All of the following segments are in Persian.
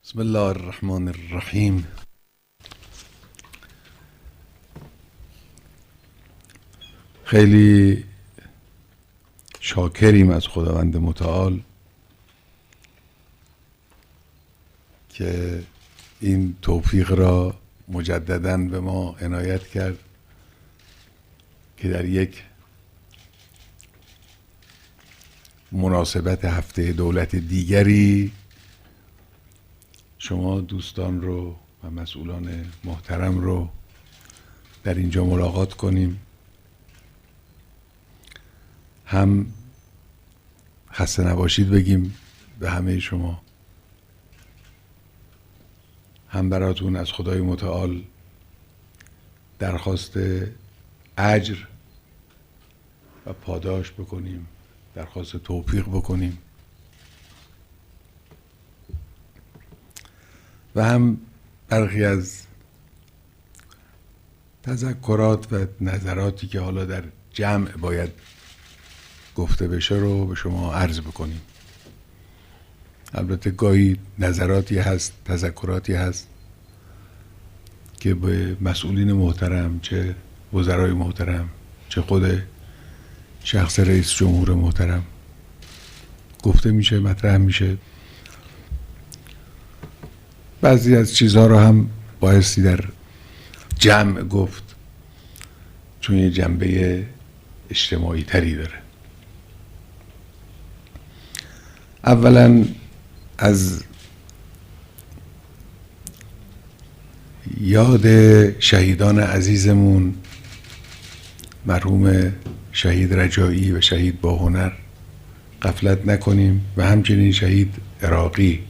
بسم الله الرحمن الرحیم. خیلی شاکریم از خداوند متعال که این توفیق را مجدداً به ما عنایت کرد که در یک مناسبت هفته دولت دیگری شما دوستان رو و مسئولان محترم رو در اینجا ملاقات کنیم. هم خسته نباشید بگیم به همه شما، هم براتون از خدای متعال درخواست اجر و پاداش بکنیم، درخواست توفیق بکنیم و هم برخی از تذکرات و نظراتی که حالا در جمع باید گفته بشه رو به شما عرض بکنیم. البته گاهی نظراتی هست، تذکراتی هست که به مسئولین محترم، چه وزرای محترم، چه خود شخص رئیس جمهور محترم گفته میشه، مطرح میشه. بعضی از چیزها رو هم بایستی در جمع گفت چون یه جنبه اجتماعی تری داره. اولا از یاد شهیدان عزیزمون مرحوم شهید رجایی و شهید باهنر غفلت نکنیم و همچنین شهید عراقی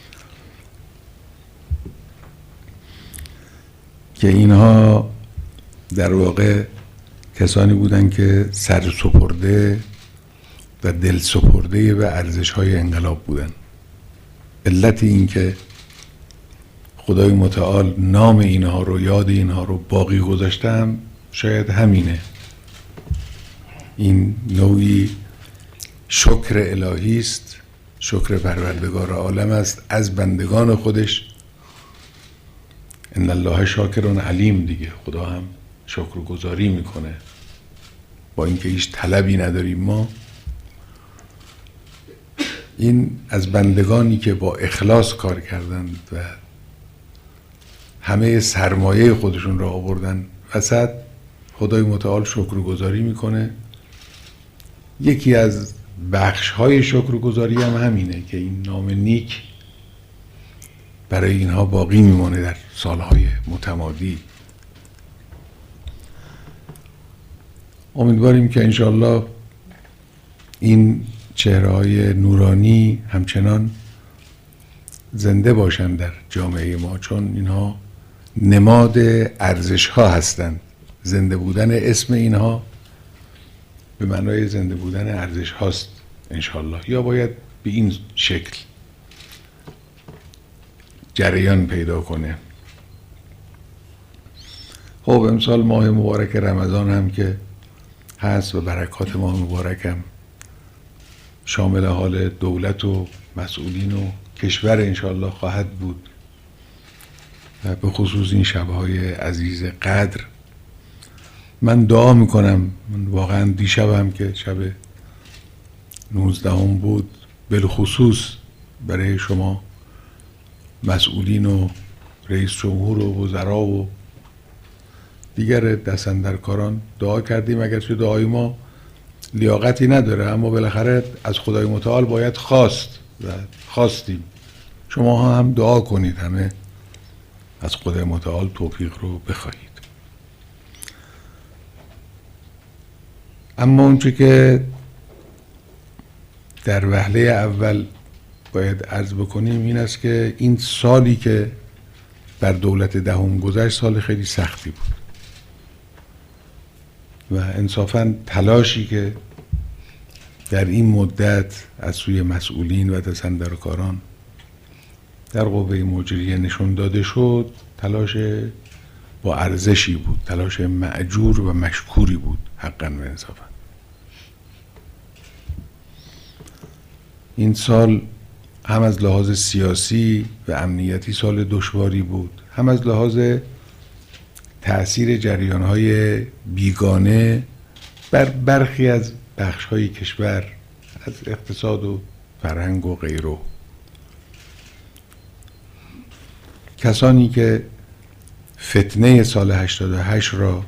که اینها در واقع کسانی بودند که سر سپرده و دل سپرده به ارزش‌های انقلاب بودند. علت این که خدای متعال نام اینها رو، یاد اینها رو باقی گذاشتم شاید همینه. این نوعی شکر الهی است، شکر پروردگار عالم است از بندگان خودش. ان الله شاکر علیم دیگه، خدا هم شکر گزاری میکنه با اینکه هیچ طلبی نداریم ما. این از بندگانی که با اخلاص کار کردند و همه سرمایه خودشون را آوردن وسط، خدای متعال شکرگزاری میکنه. یکی از بخش‌های شکرگزاری هم همینه که این نام نیک برای اینها باقی میمونه در سالهای متمادی. امیدواریم که انشالله این چهره‌های نورانی همچنان زنده باشند در جامعه ما، چون اینها نماد ارزش‌ها هستند. زنده بودن اسم اینها به معنای زنده بودن ارزش هاست انشالله، یا باید به این شکل جریان پیدا کنه. خب امسال ماه مبارک رمضان هم که هست و برکات ماه مبارک هم شامل حال دولت و مسئولین و کشور انشالله خواهد بود و به خصوص این شبهای عزیز قدر من دعا میکنم. من واقعا دیشبم که شب 19 بود بالخصوص برای شما مسئولین و رئیس جمهور و وزرا و دیگر دستاندرکاران دعا کردیم. اگرچه دعای ما لیاقتی نداره اما بالاخره از خدای متعال باید خواست و خواستیم. شما هم دعا کنید، همه از خدای متعال توفیق رو بخواهید. اما اونچه که در وهله اول باید عرض بکنیم این است که این سالی که بر دولت دهم گذشت سال خیلی سختی بود و انصافاً تلاشی که در این مدت از سوی مسئولین و دستاندرکاران در قوه مجریه نشون داده شد تلاش با ارزشی بود، تلاش مأجور و مشکوری بود حقاً و انصافاً. این سال هم از لحاظ سیاسی و امنیتی سال دشواری بود، هم از لحاظ تأثیر جریان‌های بیگانه بر برخی از بخش‌های کشور، از اقتصاد و فرهنگ و غیره. کسانی که فتنه سال 88 را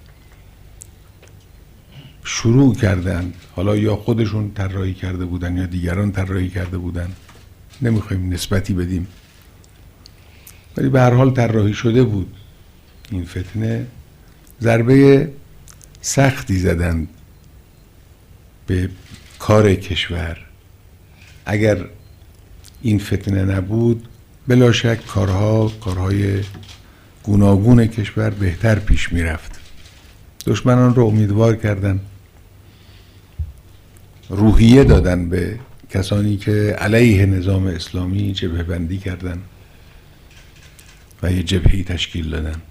شروع کردند، حالا یا خودشون طراحی کرده بودن یا دیگران طراحی کرده بودن، نمیخوایم نسبتی بدیم، ولی به هر حال طراحی شده بود این فتنه، ضربه سختی زدند به کار کشور. اگر این فتنه نبود بلا شک کارهای گوناگون کشور بهتر پیش میرفت. دشمنان رو امیدوار کردن، روحیه دادن به کسانی که علیه نظام اسلامی جبهه بندی کردن و یه جبهه‌ای تشکیل دادن.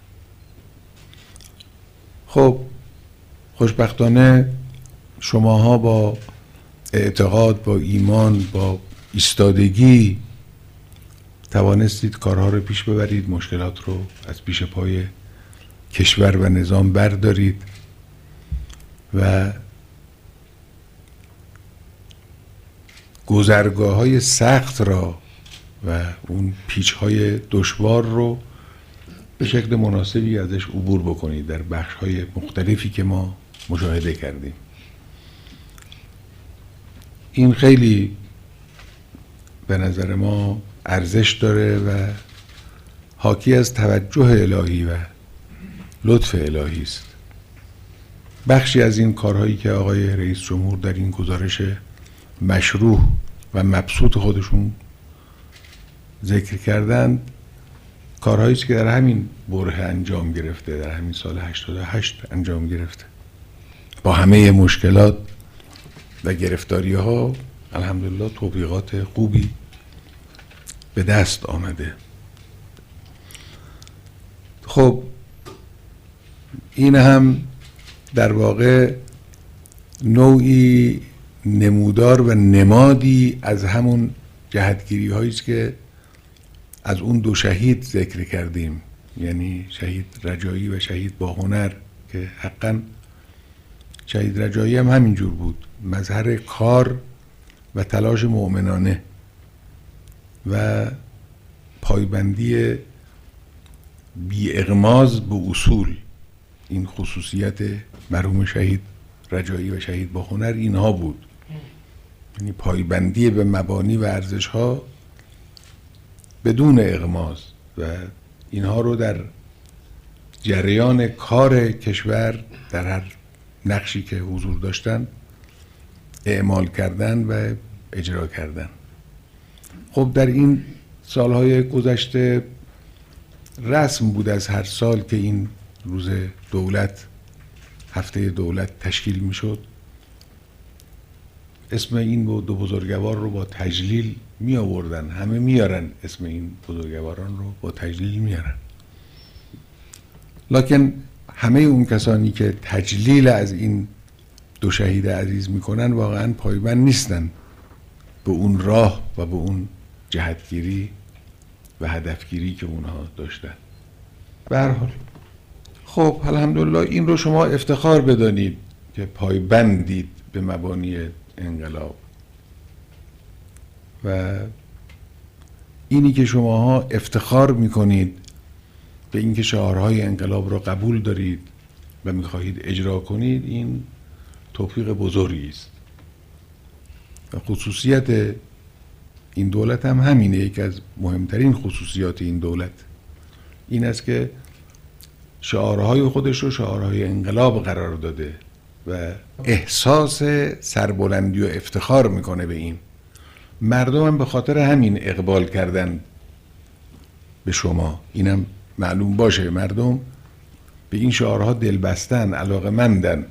خب خوشبختانه شماها با اعتقاد، با ایمان، با ایستادگی توانستید کارها رو پیش ببرید، مشکلات رو از پیش پای کشور و نظام بردارید و گذرگاه‌های سخت را و اون پیچ‌های دشوار رو به شکل مناسبی ازش عبور بکنید در بخش‌های مختلفی که ما مشاهده کردیم. این خیلی به نظر ما ارزش داره و حاکی از توجه الهی و لطف الهی است. بخشی از این کارهایی که آقای رئیس جمهور در این گزارش مشروع و مبسوط خودشون ذکر کردند، کارهایی است که در همین بره انجام گرفته، در همین سال 88 انجام گرفته، با همه مشکلات و گرفتاری ها الحمدلله توفیقات خوبی به دست آمده. خب این هم در واقع نوعی نمودار و نمادی از همون جهتگیری هایی است که از اون دو شهید ذکر کردیم، یعنی شهید رجایی و شهید با هنر، که حقا شهید رجایی هم همینجور بود، مظهر کار و تلاش مؤمنانه و پایبندی بی اغماز به اصول. این خصوصیت مرحوم شهید رجایی و شهید با هنر اینها بود، یعنی پایبندی به مبانی و ارزش‌ها بدون اغماز و اینها رو در جریان کار کشور در هر نقشی که حضور داشتن اعمال کردن و اجرا کردن. خب در این سالهای گذشته رسم بود از هر سال که این روز دولت، هفته دولت تشکیل می شد، اسم این دو بزرگوار رو با تجلیل می آوردن. همه میارن اسم این بزرگواران رو با تجلیل میارن، لکن همه اون کسانی که تجلیل از این دو شهید عزیز میکنن واقعا پایبند نیستن به اون راه و به اون جهتگیری و هدفگیری که اونها داشتن. به هر حال خب الحمدلله این رو شما افتخار بدانید که پایبندید به مبانی انقلاب و اینی که شماها افتخار میکنید به اینکه شعارهای انقلاب را قبول دارید و میخواهید اجرا کنید، این توفیق بزرگی است و خصوصیت این دولت هم همینه. یکی از مهمترین خصوصیات این دولت این است که شعارهای خودش رو شعارهای انقلاب قرار داده و احساس سربلندی و افتخار میکنه به این. مردم هم به خاطر همین اقبال کردن به شما، اینم معلوم باشه. مردم به این شعارها دلبستن، علاقه‌مندن.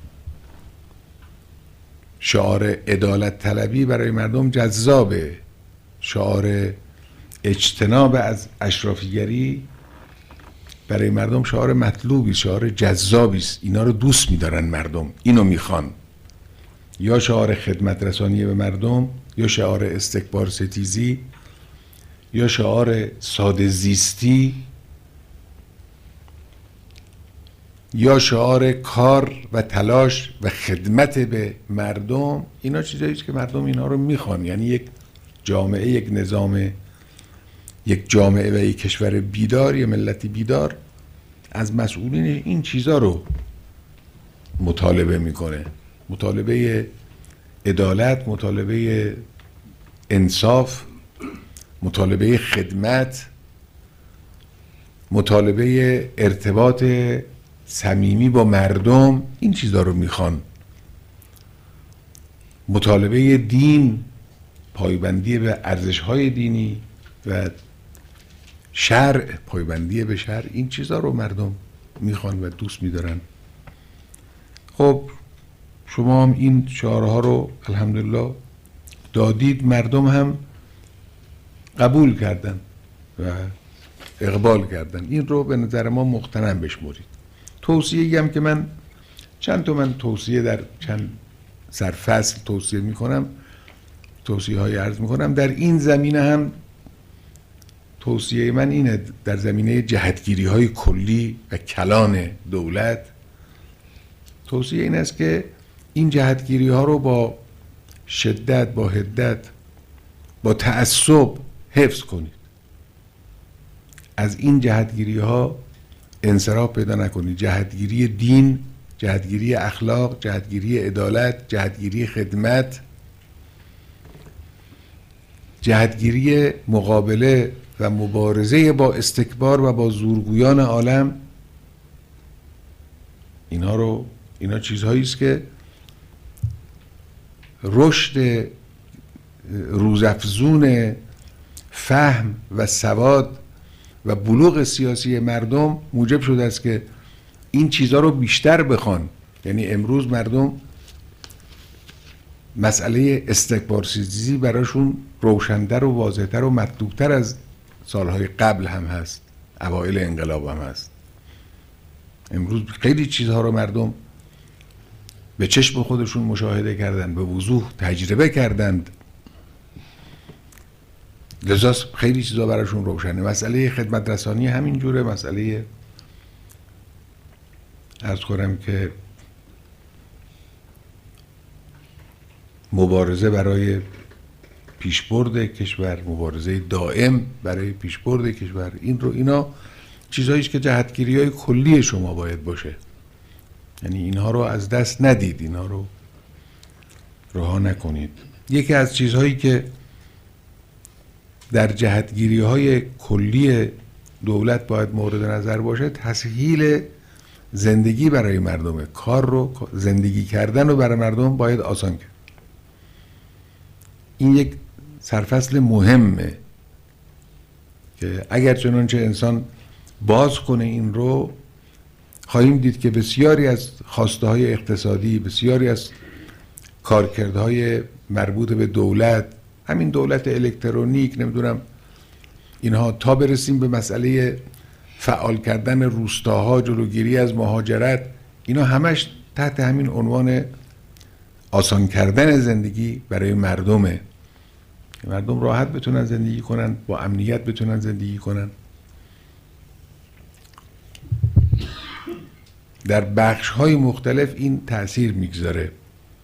شعار عدالت طلبی برای مردم جذابه، شعار اجتناب از اشرافیگری برای مردم شعار مطلوبی، شعار جذابی است. اینا رو دوست می‌دارن مردم، اینو میخوان. یا شعار خدمت رسانی به مردم یا شعار استکبار ستیزی یا شعار ساده زیستی یا شعار کار و تلاش و خدمت به مردم، اینا چیزایی است که مردم اینا رو میخوان. یعنی یک جامعه، یک نظام، یک جامعه و یک کشور بیدار، یک ملتی بیدار از مسئولین این چیزا رو مطالبه میکنه. مطالبه عدالت، مطالبه انصاف، مطالبه خدمت، مطالبه ارتباط صمیمی با مردم، این چیزا رو میخوان. مطالبه دین، پایبندی به ارزش‌های دینی و شرع، پایبندی به شرع، این چیزا رو مردم میخوان و دوست میدارن. خب شما هم این شعارها رو الحمدلله دادید، مردم هم قبول کردن و اقبال کردن. این رو به نظر ما مقتنم بشمرید. توصیه‌ای هم که من توصیه در چند سرفصل توصیه میکنم، توصیه های عرض میکنم. در این زمینه هم توصیه من اینه، در زمینه جهتگیری های کلی و کلان دولت، توصیه این است که این جهتگیری ها رو با شدت، با حدت، با تعصب حفظ کنید. از این جهتگیری ها انصراف پیدا نکنید. جهتگیری دین، جهتگیری اخلاق، جهتگیری عدالت، جهتگیری خدمت، جهتگیری مقابله و مبارزه با استکبار و با زورگویان عالم، اینا چیزهایی است که رشد روزافزون فهم و سواد و بلوغ سیاسی مردم موجب شده است که این چیزها رو بیشتر بخوان. یعنی امروز مردم مسئله استکبار ستیزی براشون روشن‌تر و واضح‌تر و مطلوب‌تر از سالهای قبل هم هست، اوایل انقلاب هم هست. امروز خیلی چیزها رو مردم به چشم خودشون مشاهده کردن، به وضوح تجربه کردند، لذا خیلی چیزا براشون روشنه. مسئله خدمت رسانی همین جوره، مسئله عرض کنم که مبارزه برای پیشبرد کشور، مبارزه دائم برای پیشبرد کشور، اینا چیزهایی است که جهتگیری‌های کلی شما باید باشه. یعنی اینها رو از دست ندید، اینها رو رها نکنید. یکی از چیزهایی که در جهتگیری‌های کلی دولت باید مورد نظر باشه، تسهیل زندگی برای مردمه. کار رو، زندگی کردن رو برای مردم باید آسان کرد. این یک سرفصل مهمه که اگر چنانچه انسان باز کنه این رو، خواهیم دید که بسیاری از خواسته‌های اقتصادی، بسیاری از کارکردهای مربوط به دولت، همین دولت الکترونیک، نمیدونم اینها، تا برسیم به مسئله فعال کردن روستاها، جلوگیری از مهاجرت، اینا همش تحت همین عنوان آسان کردن زندگی برای مردمه. مردم راحت بتونن زندگی کنن، با امنیت بتونن زندگی کنن. در بخش‌های مختلف این تأثیر میگذاره.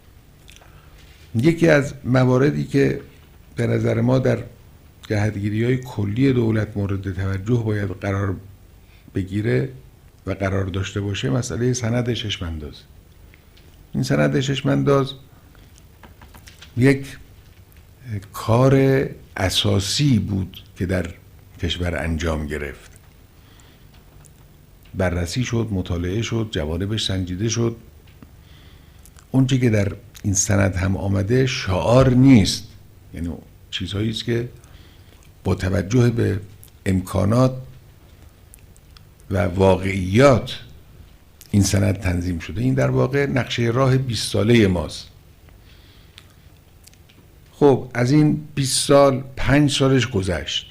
یکی از مواردی که به نظر ما در جهتگیری‌های کلی دولت مورد توجه باید قرار بگیره و قرار داشته باشه، مسئله سند چشم‌انداز. این سند چشم‌انداز یک کار اساسی بود که در کشور انجام گرفت. بررسی شد، مطالعه شد، جوانبش سنجیده شد. اونچه که در این سند هم آمده شعار نیست، یعنی چیزهایی است که با توجه به امکانات و واقعیات این سند تنظیم شده. این در واقع نقشه راه 20 ساله ماست. خب از این 20 سال 5 سالش گذشت.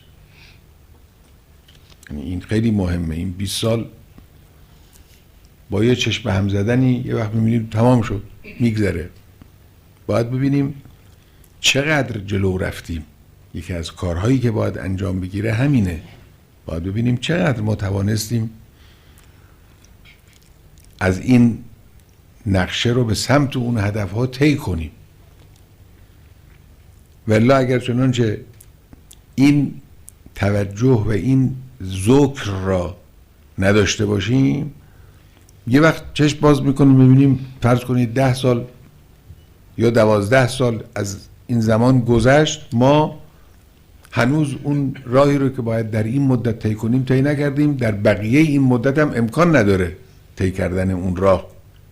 یعنی این خیلی مهمه. این 20 سال با یه چشم هم زدنی یه وقت می‌بینیم تمام شد، میگذره. باید ببینیم چقدر جلو رفتیم. یکی از کارهایی که باید انجام بگیره همینه. باید ببینیم چقدر ما توانستیم از این نقشه رو به سمت اون هدفها طی کنیم. والا اگر چنانچه این توجه و این ذکر را نداشته باشیم، یه وقت چشم باز میکنیم میبینیم فرض کنید 10 سال یا 12 سال از این زمان گذشت، ما هنوز اون راهی رو که باید در این مدت طی کنیم طی نکردیم، در بقیه این مدت هم امکان نداره طی کردن اون راه.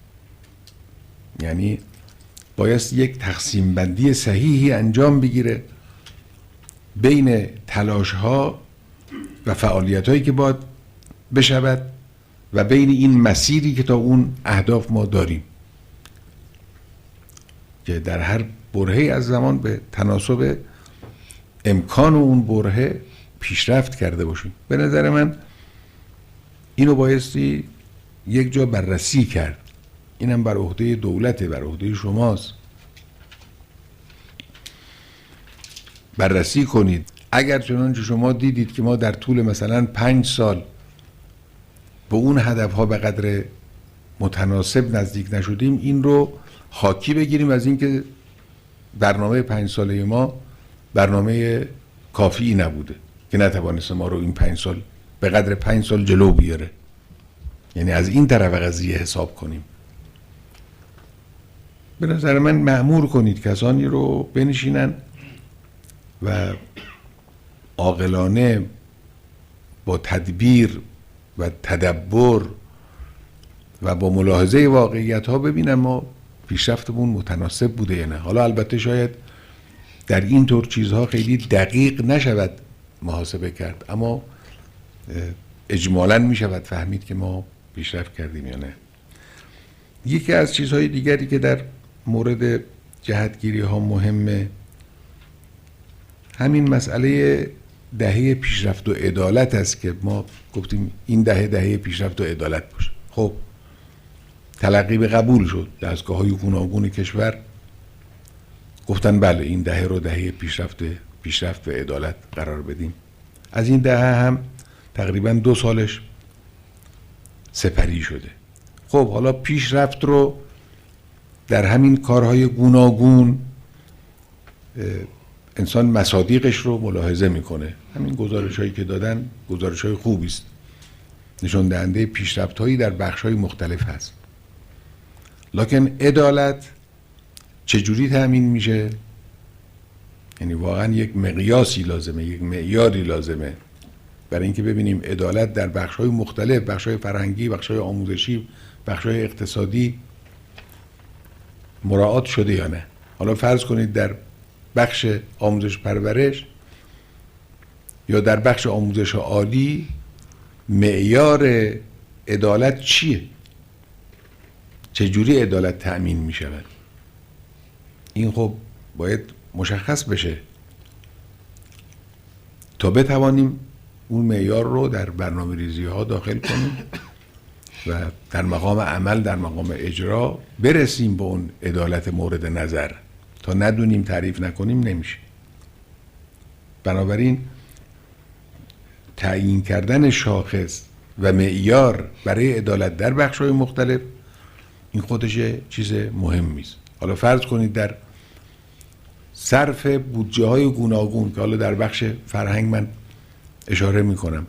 یعنی بایست یک تقسیم بندی صحیحی انجام بگیره بین تلاش ها و فعالیت هایی که باید بشود و بین این مسیری که تا اون اهداف ما داریم، که در هر برهه‌ای از زمان به تناسب امکان اون برهه پیشرفت کرده باشیم. به نظر من اینو بایستی یک جا بررسی کرد. اینم بر عهده دولته، بر عهده شماست. بررسی کنید. اگر چنانچه شما دیدید که ما در طول مثلا 5 سال به اون هدفها به قدر متناسب نزدیک نشدیم، این رو حاکی بگیریم از اینکه برنامه 5 ساله ما برنامه کافی نبوده که نتوانست ما رو این 5 سال به قدر 5 سال جلو بیاره. یعنی از این طرف قضیه حساب کنیم. به نظر من مأمور کنید کسانی رو بنشینن و عاقلانه با تدبیر و تدبر و با ملاحظه واقعیت ها ببینن ما پیشرفتمون متناسب بوده یا نه. حالا البته شاید در این طور چیزها خیلی دقیق نشود محاسبه کرد، اما اجمالاً می شود فهمید که ما پیشرفت کردیم یا نه. یکی از چیزهای دیگری که در مورد جهتگیری ها مهمه، همین مسئله دهه پیشرفت و عدالت است که ما گفتیم این دهه پیشرفت و عدالت باشه. خب تلقی به قبول شد. دستگاه‌های گوناگون کشور گفتن بله این دهه رو دهه پیشرفت و عدالت قرار بدیم. از این دهه هم تقریبا 2 سالش سپری شده. خب حالا پیشرفت رو در همین کارهای گوناگون انسان مصادیقش رو ملاحظه میکنه. همین گزارش‌هایی که دادن گزارش‌های خوبی است، نشون دهنده پیشرفت‌هایی در بخش‌های مختلف هست. لکن عدالت چجوری تأمین میشه؟ یعنی واقعا یک مقیاسی لازمه، یک معیاری لازمه برای اینکه ببینیم عدالت در بخش‌های مختلف، بخش‌های فرهنگی، بخش‌های آموزشی، بخش‌های اقتصادی مراعات شده یا نه. حالا فرض کنید در بخش آموزش پرورش یا در بخش آموزش عالی معیار عدالت چیه؟ چجوری عدالت تأمین می شود؟ این خب باید مشخص بشه تا بتوانیم اون معیار رو در برنامه ریزی ها داخل کنیم و در مقام عمل، در مقام اجرا برسیم به اون عدالت مورد نظر. تا ندونیم، تعریف نکنیم نمیشه. بنابراین تعیین کردن شاخص و معیار برای عدالت در بخش‌های مختلف این خودش چیز مهمی است. حالا فرض کنید در صرف بودجه‌های گوناگون که حالا در بخش فرهنگ من اشاره می‌کنم،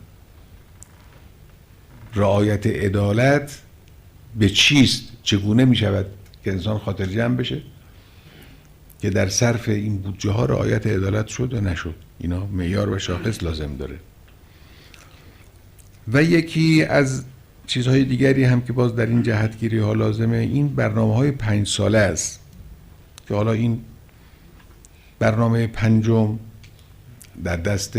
رعایت عدالت به چیست؟ چگونه می‌شود که انسان خاطر جمع بشه که در صرف این بودجه ها رعایت عدالت شد و نشد؟ اینا معیار و شاخص لازم داره. و یکی از چیزهای دیگری هم که باز در این جهتگیری ها لازمه، این برنامه های 5 ساله است که حالا این برنامه 5م در دست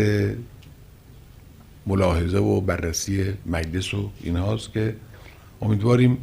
ملاحظه و بررسی مجلس و این هاست که امیدواریم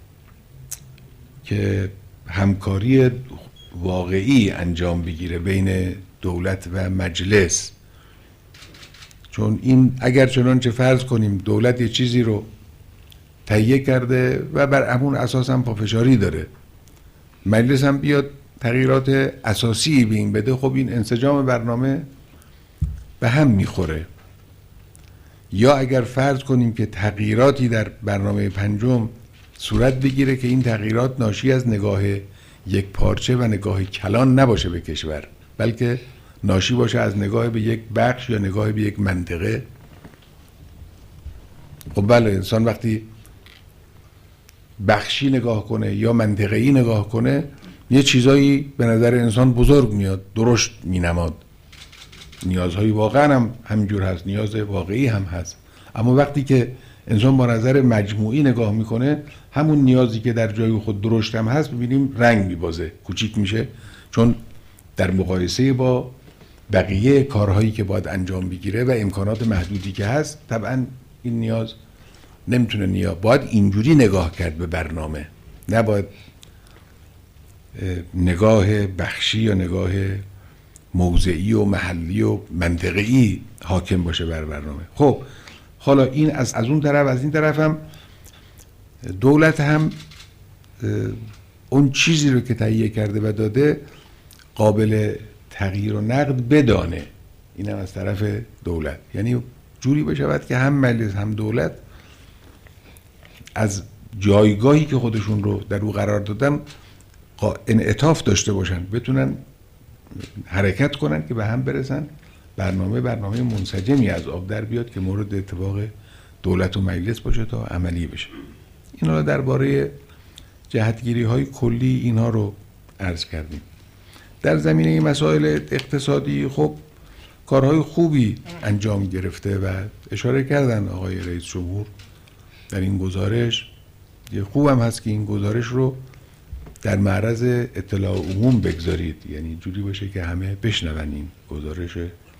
که همکاری واقعی انجام بگیره بین دولت و مجلس. چون این اگر چنانچه فرض کنیم دولت یه چیزی رو تهیه کرده و بر همون اساس هم پافشاری داره، مجلس هم بیاد تغییرات اساسی به این بده، خب این انسجام برنامه به هم میخوره. یا اگر فرض کنیم که تغییراتی در برنامه پنجم صورت بگیره که این تغییرات ناشی از نگاه یک پارچه و نگاه کلان نباشه به کشور، بلکه ناشی باشه از نگاه به یک بخش یا نگاه به یک منطقه. خب بله، انسان وقتی بخشی نگاه کنه یا منطقه‌ای نگاه کنه، یه چیزایی به نظر انسان بزرگ میاد، درشت مینماد، نیازهای واقعا هم همینجور هست، نیاز واقعی هم هست. اما وقتی که انسان با نظر مجموعی نگاه میکنه، همون نیازی که در جای خود درشت هم هست ببینیم رنگ میبازه، کوچیک میشه، چون در مقایسه با بقیه کارهایی که باید انجام بگیره و امکانات محدودی که هست، طبعا این نیاز نمیتونه باید اینجوری نگاه کرد به برنامه، نباید نگاه بخشی یا نگاه موضعی و محلی و منطقه‌ای حاکم باشه بر برنامه. خب حالا این از اون طرف، از این طرف هم دولت هم اون چیزی رو که تهیه کرده و داده قابل تغییر و نقد بدانه. این هم از طرف دولت، یعنی جوری بشود که هم مجلس هم دولت از جایگاهی که خودشون رو در او قرار دادن انعطاف داشته باشن، بتونن حرکت کنن که به هم برسن، برنامه منسجمی از آب در بیاد که مورد اتفاق دولت و مجلس باشه تا عملی بشه. اینا درباره جهتگیری های کلی اینها رو عرض کردیم. در زمینه مسائل اقتصادی خب کارهای خوبی انجام گرفته و اشاره کردن آقای رئیس جمهور در این گزارش. یه خوبم هست که این گزارش رو در معرض اطلاع عموم بگذارید، یعنی جوری باشه که همه بشنون این گزارش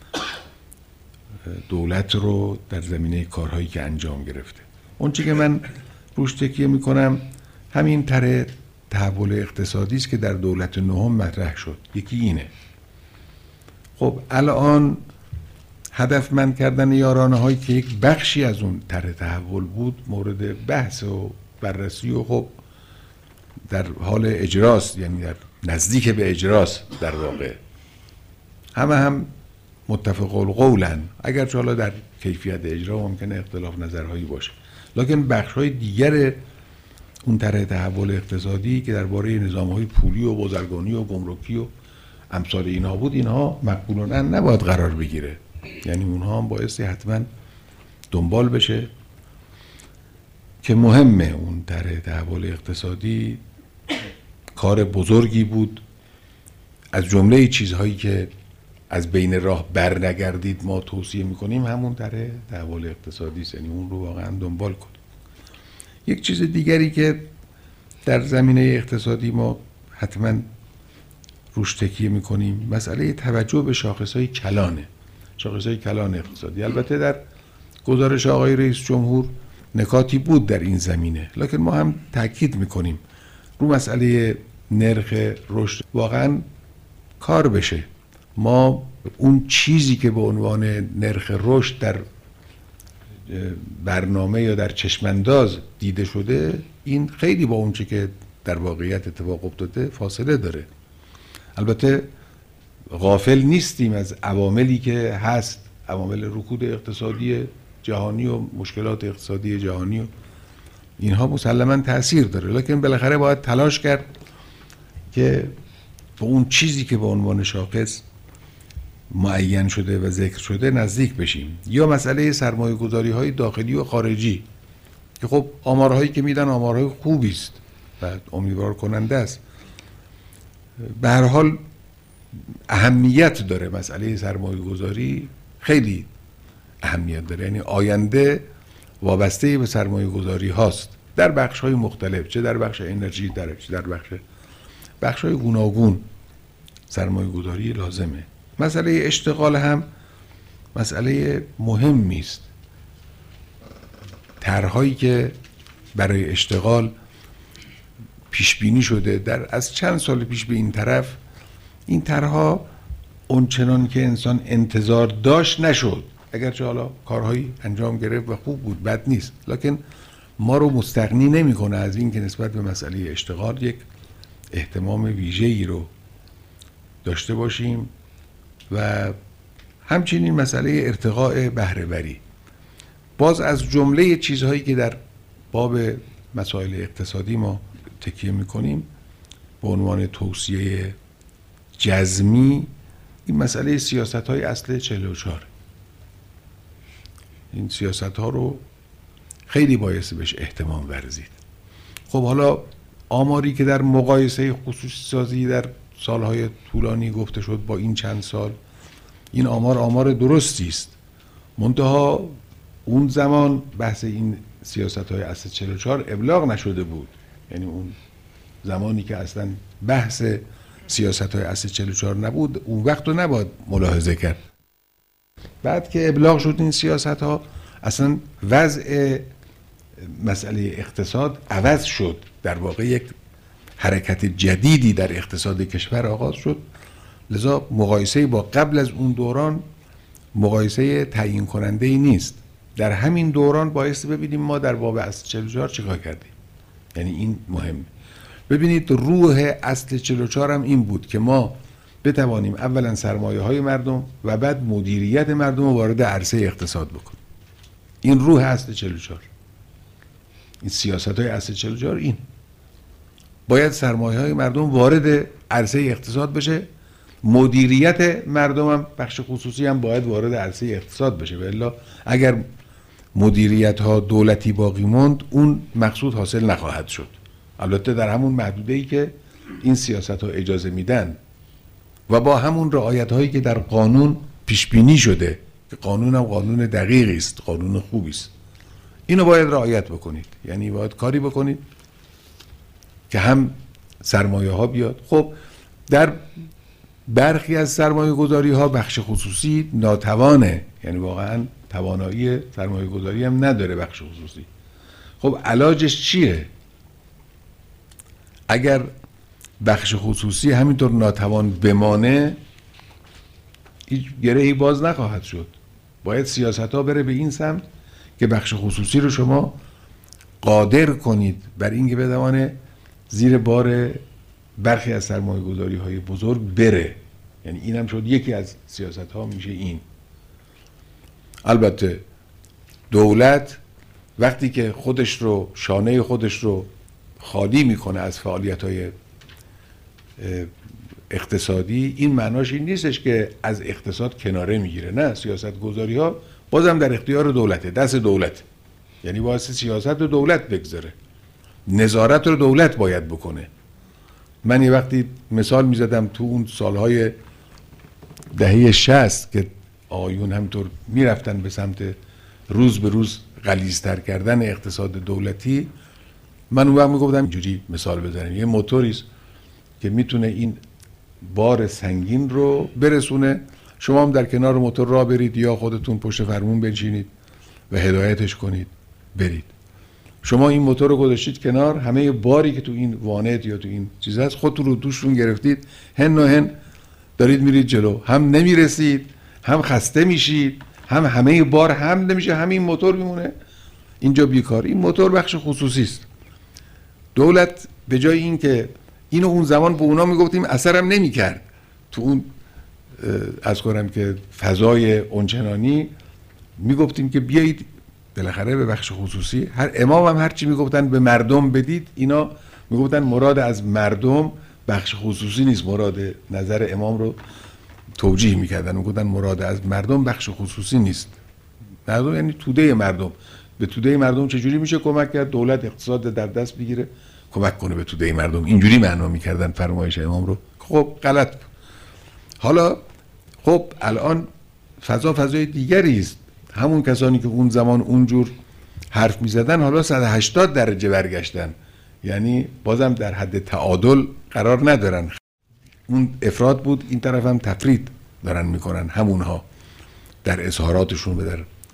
دولت رو در زمینه کارهایی که انجام گرفته. اون چیزی که من روش تکیه میکنم همین طرح تحول اقتصادی است که در دولت نهم مطرح شد. یکی اینه. خب الان هدفمند کردن یارانه هایی که یک بخشی از اون طرح تحول بود مورد بحث و بررسی و خب در حال اجراست، یعنی در نزدیک به اجراست در واقع. هم متفق القولن، اگرچه حالا در کیفیت اجرا ممکنه اختلاف نظرهایی باشه، لکن بخش‌های دیگر اون طرح تحول اقتصادی که درباره نظام‌های پولی و بازرگانی و گمرکی و امثال اینها بود، اینها مقبولانه نباید قرار بگیره، یعنی اونها هم بایستی حتما دنبال بشه که مهمه. اون طرح تحول اقتصادی کار بزرگی بود. از جمله چیزهایی که از بین راه برنگردید ما توصیه میکنیم همون طرح تحول اقتصادی است، یعنی اون رو واقعا دنبال کنیم. یک چیز دیگری که در زمینه اقتصادی ما حتما روش تکیه میکنیم مسئله توجه به شاخصهای کلانه، شاخصهای کلان اقتصادی. البته در گزارش آقای رئیس جمهور نکاتی بود در این زمینه، لکن ما هم تاکید میکنیم رو مسئله نرخ رشد واقعا کار بشه. ما اون چیزی که به عنوان نرخ رشد در برنامه یا در چشمانداز دیده شده، این خیلی با اون چی که در واقعیت اتفاق افتاده فاصله داره. البته غافل نیستیم از عواملی که هست، عوامل رکود اقتصادی جهانی و مشکلات اقتصادی جهانی و اینها مسلماً تأثیر داره، لکن بالاخره باید تلاش کرد که به اون چیزی که به عنوان شاخص معین شده و ذکر شده نزدیک بشیم. یا مسئله سرمایه گذاری های داخلی و خارجی که خب آمارهایی که میدن آمارهای خوبی است و امیدوار کننده است. به هر حال اهمیت داره مسئله سرمایه گذاری، خیلی اهمیت داره، یعنی آینده وابسته به سرمایه گذاری هاست در بخش های مختلف، چه در بخش انرژی چه در بخش های گوناگون سرمایه گذاری لازمه. مسئله اشتغال هم مسئله مهمی است. طرح‌هایی که برای اشتغال پیش بینی شده از چند سال پیش به این طرف، این طرح‌ها اونچنان که انسان انتظار داشت نشد، اگرچه حالا کارهایی انجام گرفت و خوب بود، بد نیست، لکن ما رو مستغنی نمی‌کنه از این که نسبت به مسئله اشتغال یک اهتمام ویژه‌ای رو داشته باشیم و همچنین مسئله ارتقاء بهره‌وری. باز از جمله چیزهایی که در باب مسائل اقتصادی ما تکیه میکنیم به عنوان توصیه جزمی، این مسئله سیاست‌های اصل 44. این سیاست‌ها رو خیلی بایستی بهش اهتمام ورزید. خب حالا آماری که در مقایسه خصوصی سازی در سالهای طولانی گفته شد با این چند سال، این آمار درستی است، منتها اون زمان بحث این سیاست‌های اصل 44 ابلاغ نشده بود. یعنی اون زمانی که اصلا بحث سیاست‌های اصل 44 نبود، اون وقت رو نباید ملاحظه کرد. بعد که ابلاغ شد این سیاست‌ها، اصلا وضع مسئله اقتصاد عوض شد. در واقع یک حرکت جدیدی در اقتصاد کشور آغاز شد. لذا مقایسه با قبل از اون دوران مقایسه تعیین کننده ای نیست. در همین دوران بایستی ببینیم ما در باب اصل 44 چیکار کردیم. یعنی این مهم. ببینید روح اصل 44 هم این بود که ما بتوانیم اولا سرمایه های مردم و بعد مدیریت مردم رو وارد عرصه اقتصاد بکنیم. این روح اصل 44. این سیاست های اصل 44 این باید سرمایه های مردم وارد عرصه اقتصاد بشه، مدیریت مردم هم بخش خصوصی هم باید وارد عرصه اقتصاد بشه، و الا اگر مدیریت ها دولتی باقی موند اون مقصود حاصل نخواهد شد. البته در همون محدوده ای که این سیاست ها اجازه میدن و با همون رعایت هایی که در قانون پیش بینی شده، که قانون هم قانون دقیقی است، قانون خوبی است، اینو باید رعایت بکنید. یعنی باید کاری بکنید که هم سرمایه ها بیاد. خب در برخی از سرمایه گذاری ها بخش خصوصی ناتوانه، یعنی واقعا توانایی سرمایه گذاری هم نداره بخش خصوصی. خب علاجش چیه؟ اگر بخش خصوصی همینطور ناتوان بمانه هیچ گرهی باز نخواهد شد. باید سیاست ها بره به این سمت که بخش خصوصی رو شما قادر کنید بر اینکه بتوانه زیر بار برخی از سرمایه گذاری های بزرگ بره. یعنی این هم شد یکی از سیاست ها میشه این. البته دولت وقتی که خودش رو شانه خودش رو خالی میکنه از فعالیت های اقتصادی، این معناش این نیستش که از اقتصاد کناره میگیره. نه، سیاست گذاری ها بازم در اختیار دولته، دست دولت. یعنی واسه سیاست رو دولت بگذاره، نظارت رو دولت باید بکنه. من یه وقتی مثال میزدم تو اون سالهای دهه 60 که آقایون همینطور میرفتن به سمت روز به روز غلیظتر کردن اقتصاد دولتی، من اون وقت میگفتم اینجوری مثال بزنیم، یه موتوریست که میتونه این بار سنگین رو برسونه، شما هم در کنار موتور راه برید یا خودتون پشت فرمون بنشینید و هدایتش کنید برید. شما این موتور رو گذاشتید کنار، همه باری که تو این وانت یا تو این چیز هست خودتون رو دوشتون گرفتید، هن و هن دارید میرید جلو، هم نمیرسید، هم خسته میشید، هم همه بار هم نمیشه، همین موتور میمونه اینجا بیکار. این موتور بخش خصوصی است. دولت به جای این که اینو اون زمان به اونا میگفتیم اثرم نمیکرد، تو اون از کنم که فضای اونچنانی میگفتیم که بیایید بالاخره به بخش خصوصی. هر امام هم هرچی میگفتن به مردم بدید، اینا میگفتن مراد از مردم بخش خصوصی نیست، مراد نظر امام رو توجیه میکردن، میگفتن مراد از مردم بخش خصوصی نیست. مردم یعنی توده مردم. به توده مردم چجوری میشه کمک کرد؟ دولت اقتصاد در دست بگیره کمک کنه به توده مردم. اینجوری معنا میکردن فرمایش امام رو. خب غلط. حالا خب الان فضای دیگری است. همون کسانی که اون زمان اونجور حرف میزدن حالا 180 درجه برگشتن، یعنی بازم در حد تعادل قرار ندارن. اون افراط بود، این طرف هم تفرید دارن میکنن همونها در اظهاراتشون و در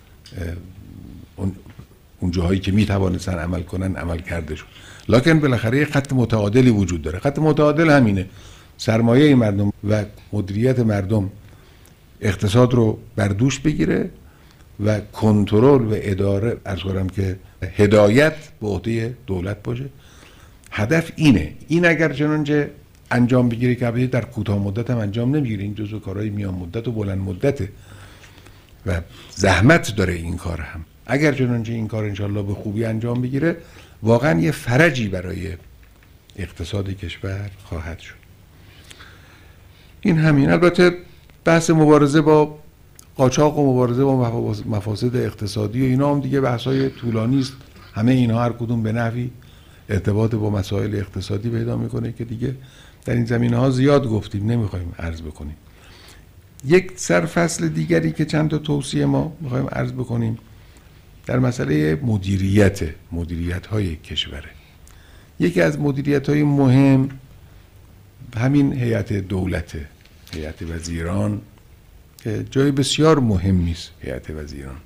اون جاهایی که میتوانستن عمل کنن عمل کردشون. لکن بالاخره خط متعادلی وجود داره. خط متعادل همینه: سرمایه مردم و مدیریت مردم اقتصاد رو بر دوش بگیره و کنترل و اداره، عرض کنم که هدایت به عهده دولت باشه. هدف اینه. این اگر چنانچه انجام بگیره که البته در کوتاه مدت هم انجام نمیگیره، این جزو کارهای میان مدت و بلند مدته و زحمت داره این کار هم. اگر چنانچه این کار انشالله به خوبی انجام بگیره واقعا یه فرجی برای اقتصاد کشور خواهد شد. این همین. البته بحث مبارزه با قاچاق و مبارزه با مفاسد اقتصادی و اینا هم دیگه بحث‌های طولانی است. همه اینها هر کدوم به نحوی ارتباط با مسائل اقتصادی پیدا میکنه که دیگه در این زمینه‌ها زیاد گفتیم، نمیخوایم عرض بکنیم. یک سرفصل دیگری که چند تا توصیه ما میخوایم عرض بکنیم در مسئله مدیریت‌های کشوره. یکی از مدیریت‌های مهم همین هیئت دولته، هیئت وزیران که جای بسیار مهمی است. هیئت وزیران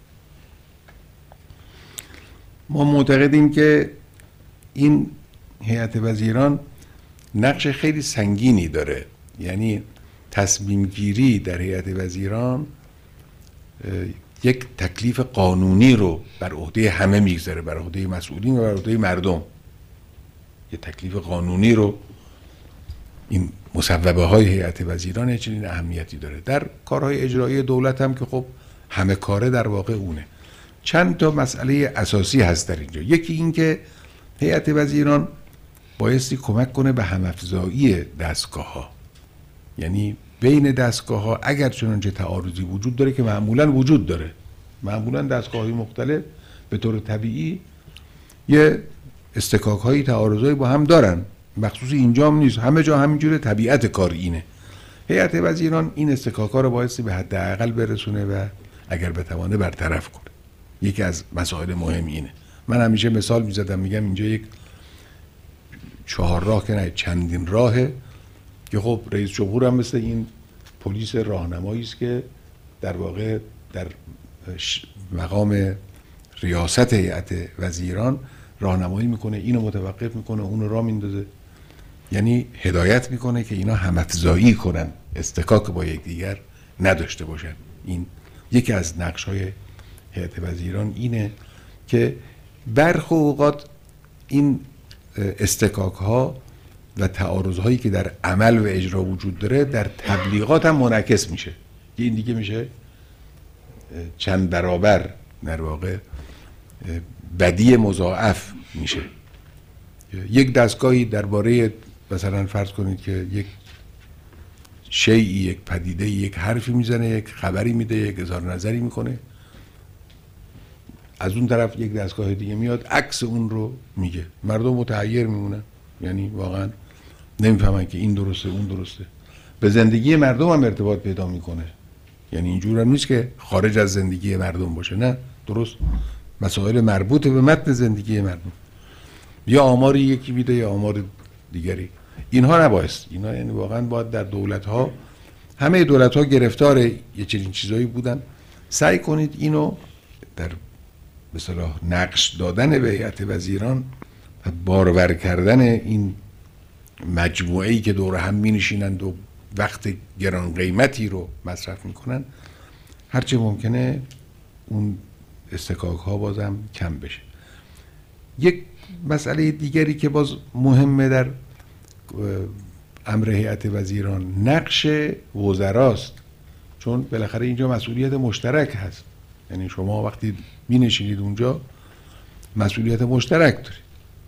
ما معتقدیم که این هیئت وزیران نقش خیلی سنگینی داره، یعنی تصمیم گیری در هیئت وزیران یک تکلیف قانونی رو بر عهده همه میگذاره، بر عهده مسئولین و بر عهده مردم. یک تکلیف قانونی رو این مصوبه های هیئت وزیران چنین اهمیتی داره. در کارهای اجرایی دولت هم که خب همه کاره در واقع اونه. چند تا مسئله اساسی هست در اینجا. یکی این که هیئت وزیران بایستی کمک کنه به هم‌افزایی دستگاه‌ها، یعنی بین دستگاه‌ها اگر چنانچه تعارضی وجود داره که معمولاً وجود داره، معمولاً دستگاه‌های مختلف به طور طبیعی یه استکاک‌های تعارضایی با هم دارن، مخصوص اینجا هم نیست، همه جا همینجوره، طبیعت کار اینه. هیئت وزیران این استکاک‌ها رو بایستی به حداقل برسونه و اگر بتوانه برطرف کنه. یکی از مسائل مهم اینه. من همیشه مثال می‌زدم، میگم اینجا یک 4 راه که نه چندین راهه که خب رئیس جمهور هم مثل این پلیس راهنمایی است که در واقع در مقام ریاست هیئت وزیران راهنمایی میکنه، اینو متوقف میکنه، اونو راه میندازه، یعنی هدایت میکنه که اینا هم‌افزایی کنن، استکاک با یکدیگر نداشته باشن. این یکی از نقش‌های هیئت وزیران اینه که برخی اوقات این استکاک ها و تعارض هایی که در عمل و اجرا وجود داره در تبلیغات هم منعکس میشه، که این دیگه میشه چند برابر در واقع بدی مضاعف میشه. یک دستگاهی درباره مثلا فرض کنید که یک شیئی، یک پدیده، یک حرفی میزنه، یک خبری میده، یک اظهار نظری میکنه، از اون طرف یک دستگاه دیگه میاد عکس اون رو میگه، مردم متحیر میمونن، یعنی واقعا نمیفهمن که این درسته اون درسته. به زندگی مردم هم ارتباط پیدا میکنه، یعنی اینجور هم نیست که خارج از زندگی مردم باشه، نه، درست مسائل مربوط به متن زندگی مردم، یا آماری یکی میده یا آمار دیگری. اینها نبایست، اینها یعنی واقعا باید در دولت ها، همه دولت ها گرفتار یه چنین چیزایی بودن. سعی کنید اینو در به اصطلاح نقش دادن به هیئت وزیران و بارور کردن این مجموعه‌ای که دور هم می‌نشینند و وقت گران قیمتی رو مصرف میکنن، هرچه ممکنه اون استکاک ها بازم کم بشه. یک مسئله دیگری که باز مهمه در امر هیئت وزیران نقش وزراست، چون بالاخره اینجا مسئولیت مشترک هست، یعنی شما وقتی می نشینید اونجا مسئولیت مشترک دارید.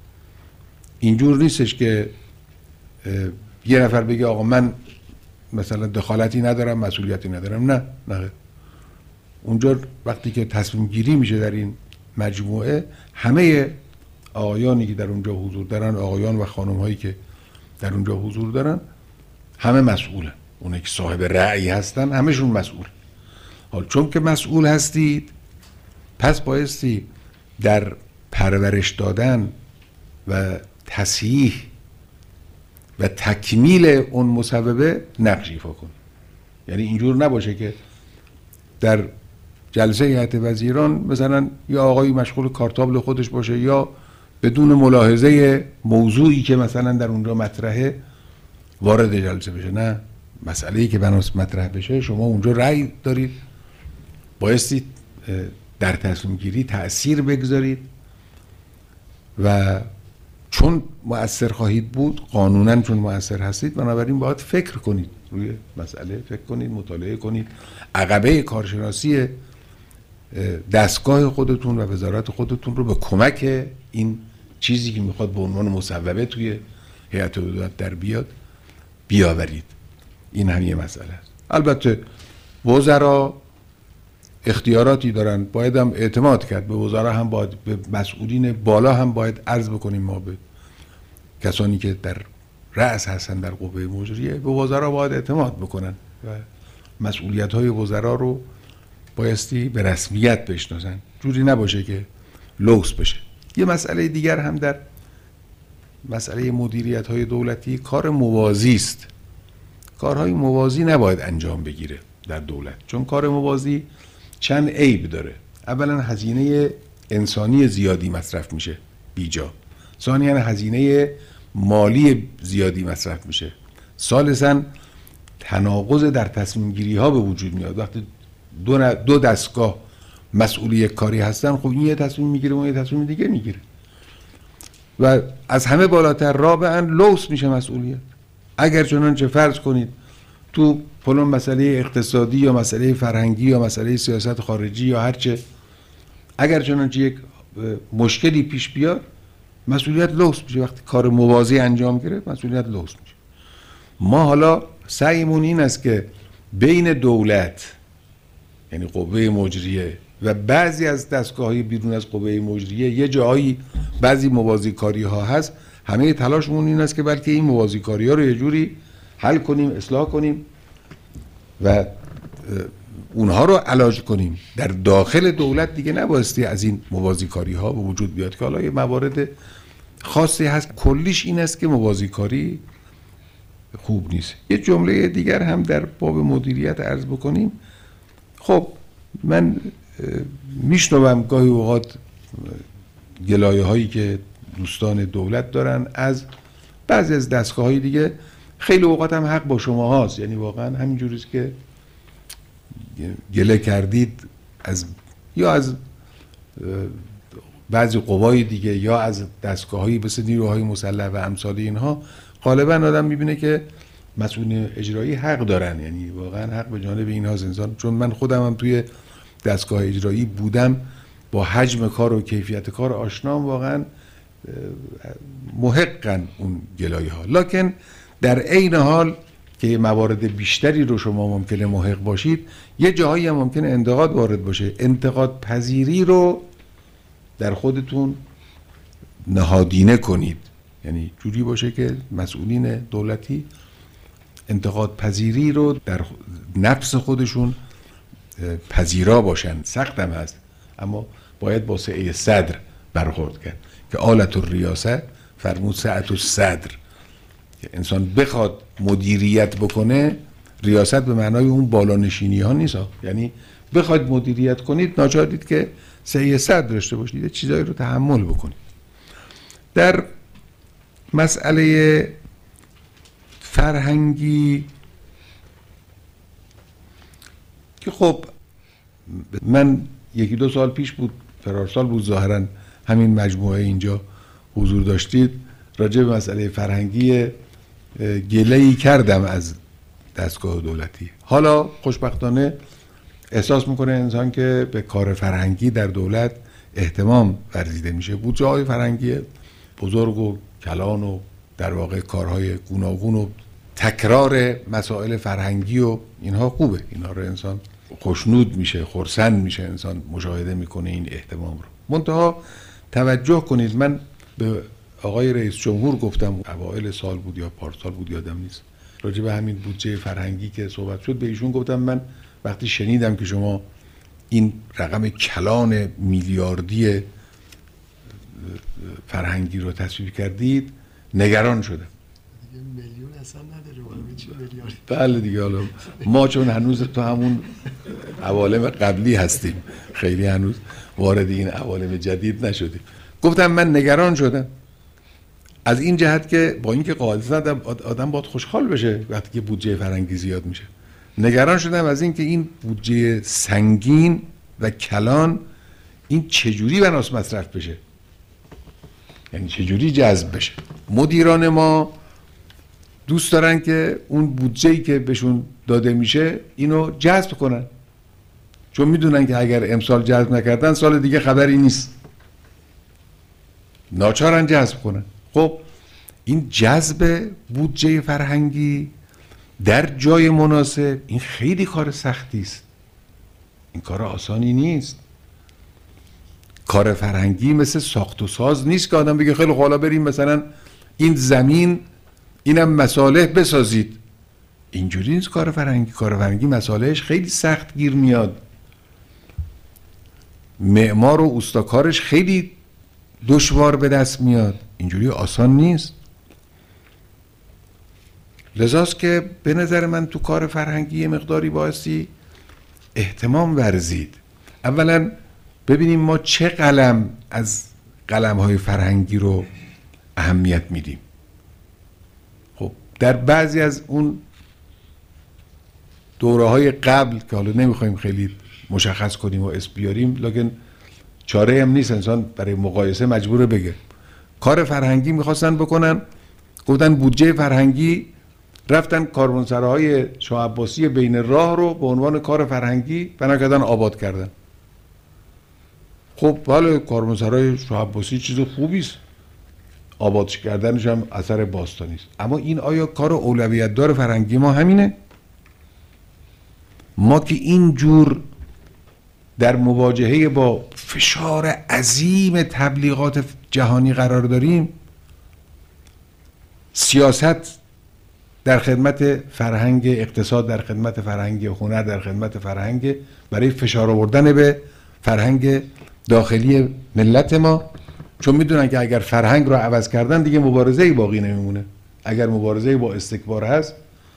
اینجور نیستش که یه نفر بگه آقا من مثلا دخالتی ندارم، مسئولیتی ندارم، نه. اونجا وقتی که تصمیم گیری میشه در این مجموعه، همه آقایانی که در اونجا حضور دارن، آقایان و خانم هایی که در اونجا حضور دارن، همه مسئولن. اونایی که صاحب رأی هستن همشون مسئول. حالا چون که مسئول هستید، پس بایستی در پرورش دادن و تصحیح و تکمیل اون مصوبه نقش ایفا کن. یعنی اینجور نباشه که در جلسه هیئت وزیران مثلا یا آقایی مشغول کارتابل خودش باشه یا بدون ملاحظه موضوعی که مثلا در اونجا مطرحه وارد جلسه بشه. نه، مسئله‌ای که بناس مطرح بشه شما اونجا رأی دارید، بایستی در تصمیم گیری تأثیر بگذارید و چون مؤثر خواهید بود، قانونا چون مؤثر هستید، بنابراین باید فکر کنید، روی مسئله فکر کنید، مطالعه کنید، عقبه کارشناسی دستگاه خودتون و وزارت خودتون رو به کمک این چیزی که میخواد به عنوان مصوبه توی هیئت ولایت در بیاد بیاورید. این هم یه مسئله است. البته وزرا اختیاراتی دارن، باید هم اعتماد کرد به وزرا، هم باید به مسئولین بالا هم باید عرض بکنیم، ما به کسانی که در رأس هستن در قوه مجریه، به وزرا باید اعتماد بکنن و مسئولیت های وزرا رو بایستی به رسمیت بشناسن، جوری نباشه که لوس بشه. یه مسئله دیگر هم در مسئله مدیریت های دولتی کار موازی است. کارهای موازی نباید انجام بگیره در دولت، چون کار موازی چند عیب داره. اولا هزینه انسانی زیادی مصرف میشه بیجا، ثانیاً هزینه مالی زیادی مصرف میشه، ثالثاً تناقض در تصمیم گیری ها به وجود میاد. وقتی دو دستگاه مسئول یک کاری هستن، خب این یه تصمیم میگیره و اون یه تصمیم دیگه میگیره و از همه بالاتر رابعاً لوس میشه مسئولیت. اگر چنانچه فرض کنید تو فلان مسئله اقتصادی یا مسئله فرهنگی یا مسئله سیاست خارجی یا هرچه، اگر چنانچه یک مشکلی پیش بیاد، مسئولیت لوس میشه. وقتی کار موازی انجام گرفت، مسئولیت لوس میشه. ما حالا سعیمون این است که بین دولت، یعنی قوه مجریه، و بعضی از دستگاه‌های بیرون از قوه مجریه، یه جایی بعضی موازی کاری ها هست، همه تلاشمون این است که بلکه این موازی کاری ها رو یه جوری حل کنیم، اصلاح کنیم و اونها رو علاج کنیم. در داخل دولت دیگه نبایستی از این موازی کاری ها به وجود بیاد که حالا یه موارد خاصی هست. کلیش این است که موازی کاری خوب نیست. یه جمله دیگر هم در باب مدیریت عرض بکنیم. خب من میشنوم گاهی اوقات گلایه هایی که دوستان دولت دارن از بعضی از دستگاه های دیگه، خیلی اوقات هم حق با شما هاست. یعنی واقعا همینجوریست که گله کردید یا از بعضی قوای دیگه یا از دستگاه هایی مثل نیروهای مسلح و امثال اینها، غالبا آدم میبینه که مسئولین اجرایی حق دارن. یعنی واقعا حق به جانب اینها انسان، چون من خودم هم توی دستگاه اجرایی بودم، با حجم کار و کیفیت کار آشنام، واقعا محقن اون گلایه ها. لکن در عین حال که موارد بیشتری رو شما ممکنه محق باشید، یه جاهایی هم ممکنه انتقاد وارد باشه. انتقاد پذیری رو در خودتون نهادینه کنید، یعنی جوری باشه که مسئولین دولتی انتقاد پذیری رو در نفس خودشون پذیرا باشن. سختم هست، اما باید با سعه صدر برخورد کرد که آلت الریاسه فرمود سعة الصدر، که انسان بخواد مدیریت بکنه. ریاست به معنای اون بالانشینی ها نیست، یعنی بخواید مدیریت کنید ناچارید که سعه صدر داشته باشید، چیزایی رو تحمل بکنید. در مسئله فرهنگی که خب من 1-2 سال پیش بود، فرارسال بود ظاهرا، همین مجموعه اینجا حضور داشتید، راجع به مسئله فرهنگی گله‌ای کردم از دستگاه دولتی. حالا خوشبختانه احساس میکنه انسان که به کار فرهنگی در دولت اهتمام ورزیده میشه. بودجه‌های فرهنگی بزرگ و کلان و در واقع کارهای گوناگون و تکرار مسائل فرهنگی و اینها خوبه، اینها رو انسان خوشنود میشه، خرسند میشه، انسان مشاهده میکنه این اهتمام رو. منتها توجه کنید، من به آقای رئیس جمهور گفتم اوایل سال بود یا پارسال بود یادم نیست، راجع به همین بودجه فرهنگی که صحبت شد، به ایشون گفتم من وقتی شنیدم که شما این رقم کلان میلیاردی فرهنگی رو تصویب کردید نگران شدم. میلیون اصلا نداره، چه میلیارد؟ بله دیگه، حالا ما چون هنوز تو همون عوالم قبلی هستیم، خیلی هنوز وارد این عوالم جدید نشدیم. گفتم من نگران شدم از این جهت که با اینکه قاعدتاً آدم باید خوشحال بشه وقتی که بودجه فرهنگی زیاد میشه، نگران شدم از اینکه این بودجه سنگین و کلان این چجوری بناس مصرف بشه. یعنی چجوری جذب بشه. مدیران ما دوست دارن که اون بودجه‌ای که بهشون داده میشه اینو جذب کنن، چون میدونن که اگر امسال جذب نکردن سال دیگه خبری نیست، ناچارن جذب کنن. خب این جذب بودجه فرهنگی در جای مناسب این خیلی کار سختی است، این کار آسانی نیست. کار فرهنگی مثل ساخت و ساز نیست که آدم بگه خیلی حالا بریم مثلا این زمین اینم مصالح بسازید. اینجوری نیست کار فرهنگی. کار فرهنگی مصالحش خیلی سخت گیر میاد، معمار و اوستاکارش خیلی دشوار به دست میاد، اینجوری آسان نیست. لذاست که به نظر من تو کار فرهنگی مقداری بایستی اهتمام ورزید. اولا ببینیم ما چه قلم از قلم‌های فرهنگی رو اهمیت میدیم. خب در بعضی از اون دوره‌های قبل که حالا نمیخوایم خیلی مشخص کنیم و اسم بیاریم، لکن چاره هم نیست، انسان برای مقایسه مجبوره بگه کار فرهنگی میخواستن بکنن، گفتن بودجه فرهنگی، رفتن کاروانسراهای شاه عباسی بین راه رو به عنوان کار فرهنگی بنا کردن آباد کردن. خب بله کاروانسرای شاه عباسی چیز خوبی است، آباد کردنش هم اثر باستانی است، اما این آیا کار اولویت دار فرهنگی ما همینه؟ ما که اینجور در مواجهه با فشار عظیم تبلیغات جهانی قرار داریم، سیاست در خدمت فرهنگ، اقتصاد در خدمت فرهنگ، هنر در خدمت فرهنگ، برای فشار آوردن به فرهنگ داخلی ملت ما، چون میدونن که اگر فرهنگ رو عوض کردن دیگه مبارزه‌ای باقی نمیمونه. اگر مبارزه‌ای با استکبار هست،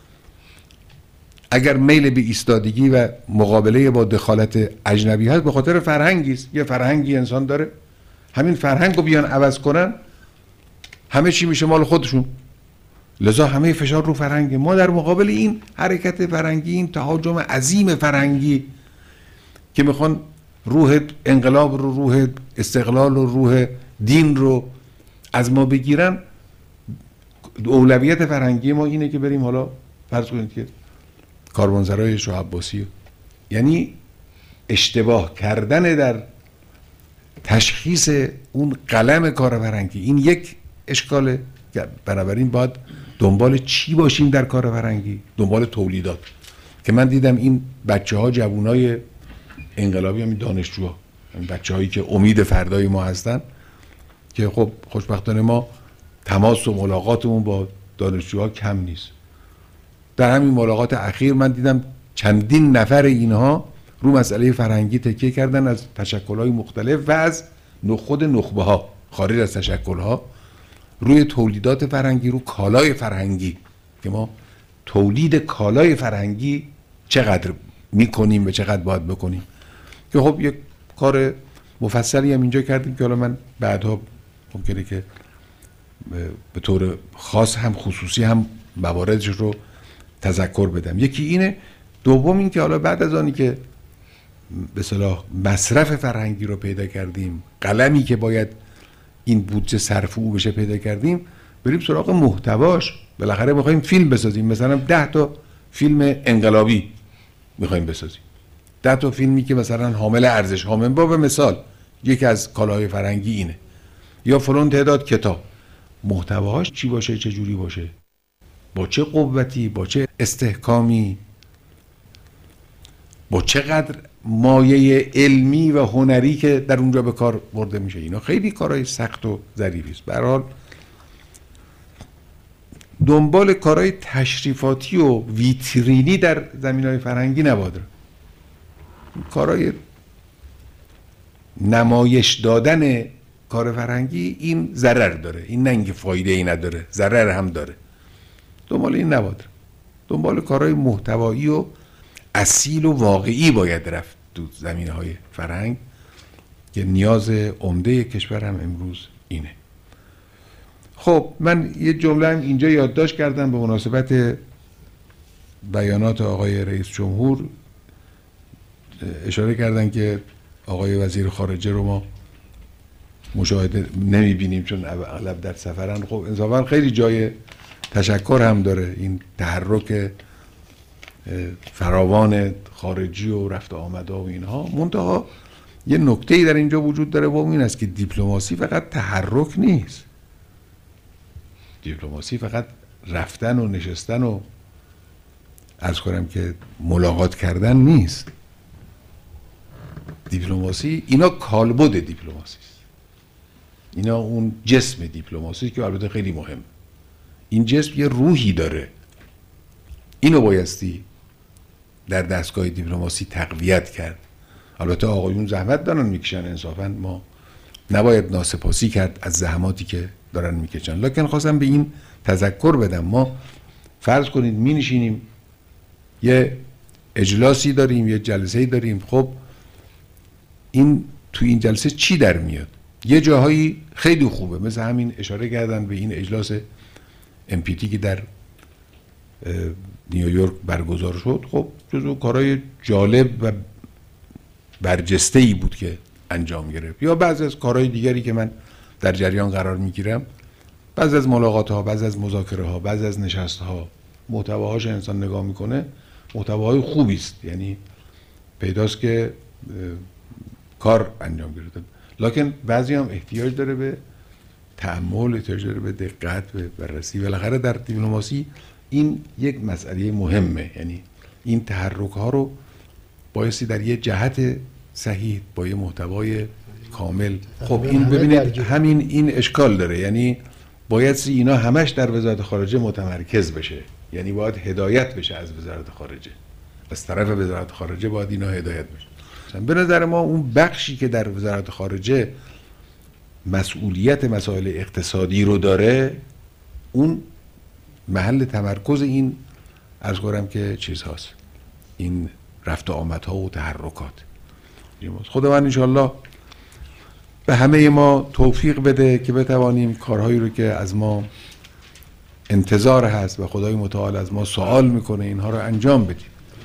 اگر میل به ایستادگی و مقابله با دخالت اجنبی هست، به خاطر فرهنگی است. یه فرهنگی انسان داره، همین فرهنگ رو بیان عوض کنن همه چی میشه مال خودشون، لذا همه فشار رو فرهنگ. ما در مقابل این حرکت فرهنگی، این تهاجم عظیم فرهنگی که میخوان روح انقلاب رو، روح استقلال رو، روح دین رو از ما بگیرن، اولویت فرهنگی ما اینه که بریم حالا فرض کنید که کاروانسرای شاه عباسی، یعنی اشتباه کردن در تشخیص اون قلم کار فرهنگی. این یک اشکاله. بنابراین باید دنبال چی باشیم در کار فرهنگی؟ دنبال تولیدات. که من دیدم این بچه ها، جوانای انقلابی، همین دانشجوها، همین بچه هایی که امید فردای ما هستن، که خب خوشبختانه ما تماس و ملاقاتمون با دانشجوها کم نیست. در همین ملاقات اخیر من دیدم چندین نفر اینها رو مسئله فرهنگی تکیه کردن، از تشکل‌های مختلف و از خود نخبه ها، خارج از تشکل‌ها، روی تولیدات فرهنگی، رو کالای فرهنگی، که ما تولید کالای فرهنگی چقدر میکنیم و چقدر باید بکنیم. که خب یک کار مفصلی هم اینجا کردیم که حالا من بعدها ممکنه که به طور خاص هم خصوصی هم مواردش رو تذکر بدم. یکی اینه. دوم این که حالا بعد از آنی که به اصطلاح مصرف فرهنگی رو پیدا کردیم، قلمی که باید این بودجه صرف او بشه پیدا کردیم، بریم سراغ محتواش. بالاخره میخوایم فیلم بسازیم، مثلا 10 تا فیلم انقلابی میخوایم بسازیم، 10 تا فیلمی که مثلا حامل ارزش، با به مثال یکی از کالاهای فرهنگی اینه، یا فلان تعداد کتاب. محتواش چی باشه، چه جوری باشه، با چه قوتی، با چه استحکامی، با چقدر مایه علمی و هنری که در اونجا به کار برده میشه. اینا خیلی کارهای سخت و ظریفی است. به هر حال دنبال کارهای تشریفاتی و ویترینی در زمینهای فرهنگی نباید. کارهای نمایش دادن کار فرهنگی این ضرر داره، این نه اینکه فایده ای نداره، ضرر هم داره. دنبال این نباید. دنبال کارهای محتوایی و اصیل و واقعی باید رفت تو زمینه‌های فرهنگ، که نیاز عمده کشور هم امروز اینه. خب من یه جمله هم اینجا یادداشت کردم به مناسبت بیانات آقای رئیس جمهور. اشاره کردن که آقای وزیر خارجه رو ما مشاهده نمیبینیم چون اغلب در سفرن. خب انصافا خیلی جای تشکر هم داره این تحرک فراوان خارجی و رفت آمدها و اینها. منتها یه نکته‌ای در اینجا وجود داره و این است که دیپلماسی فقط تحرک نیست. دیپلماسی فقط رفتن و نشستن و عرض کنم که ملاقات کردن نیست. دیپلماسی اینا کالبد دیپلماسی است. اینا اون جسم دیپلماسی که البته خیلی مهم. این جسم یه روحی داره. اینو بایستی در دستگاه دیپلماسی تقویت کرد. البته آقایون زحمت دارن میکشن، انصافا ما نباید ناسپاسی کرد از زحماتی که دارن میکشن. لکن خواستم به این تذکر بدم. ما فرض کنید می نشینیم یه اجلاسی داریم، یه جلسه‌ای داریم. خب این تو این جلسه چی در میاد؟ یه جاهایی خیلی خوبه، مثل همین اشاره کردن به این اجلاس MPT که در نیویورک برگزار شد. خب جزو کارهای جالب و برجسته‌ای بود که انجام گرفت. یا بعضی از کارهای دیگری که من در جریان قرار میگیرم، بعضی از ملاقات‌ها، بعضی از مذاکره‌ها، بعضی از نشست‌ها، محتواهاش انسان نگاه میکنه محتواهای خوبی است، یعنی پیداست که کار انجام گرفته. لکن بعضی هم احتیاج داره به تأمل، احتیاج داره به دقت، به بررسی. بالاخره در دیپلماسی این یک مسئله مهمه، یعنی این تحرک ها رو بایستی در یه جهت صحیح با یه محتوای کامل. خب این ببینید همین این اشکال داره، یعنی بایستی اینا همش در وزارت خارجه متمرکز بشه، یعنی باید هدایت بشه از وزارت خارجه، از طرف وزارت خارجه باید اینا هدایت بشه. به نظر ما اون بخشی که در وزارت خارجه مسئولیت مسائل اقتصادی رو داره، اون محل تمرکز این عرض کنم که چیز هاست، این رفت و آمدها و تحرکات. خداوند انشالله به همه ما توفیق بده که بتوانیم کارهایی رو که از ما انتظار هست و خدای متعال از ما سوال میکنه اینها رو انجام بدیم.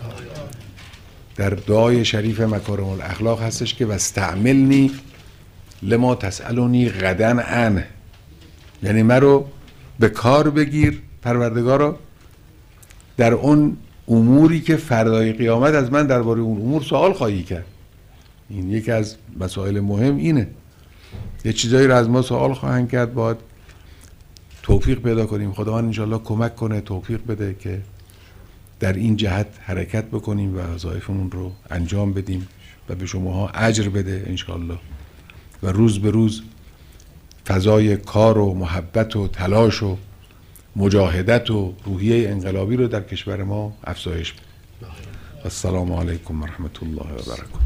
در دعای شریف مکارم الاخلاق هستش که واستعملنی لما تسألونی غدا عنه، یعنی من رو به کار بگیر پروردگارا در اون اموری که فردای قیامت از من درباره اون امور سوال خواهی کرد. این یکی از مسائل مهم اینه، یه چیزایی رو از ما سوال خواهند کرد، باید توفیق پیدا کنیم. خداوند انشالله کمک کنه، توفیق بده که در این جهت حرکت بکنیم و وظایفمون رو انجام بدیم و به شماها اجر بده انشالله و روز به روز فضای کار و محبت و تلاش و مجاهدت و روحیه انقلابی رو در کشور ما افزایش بده. السلام علیکم و رحمت الله و برکاته.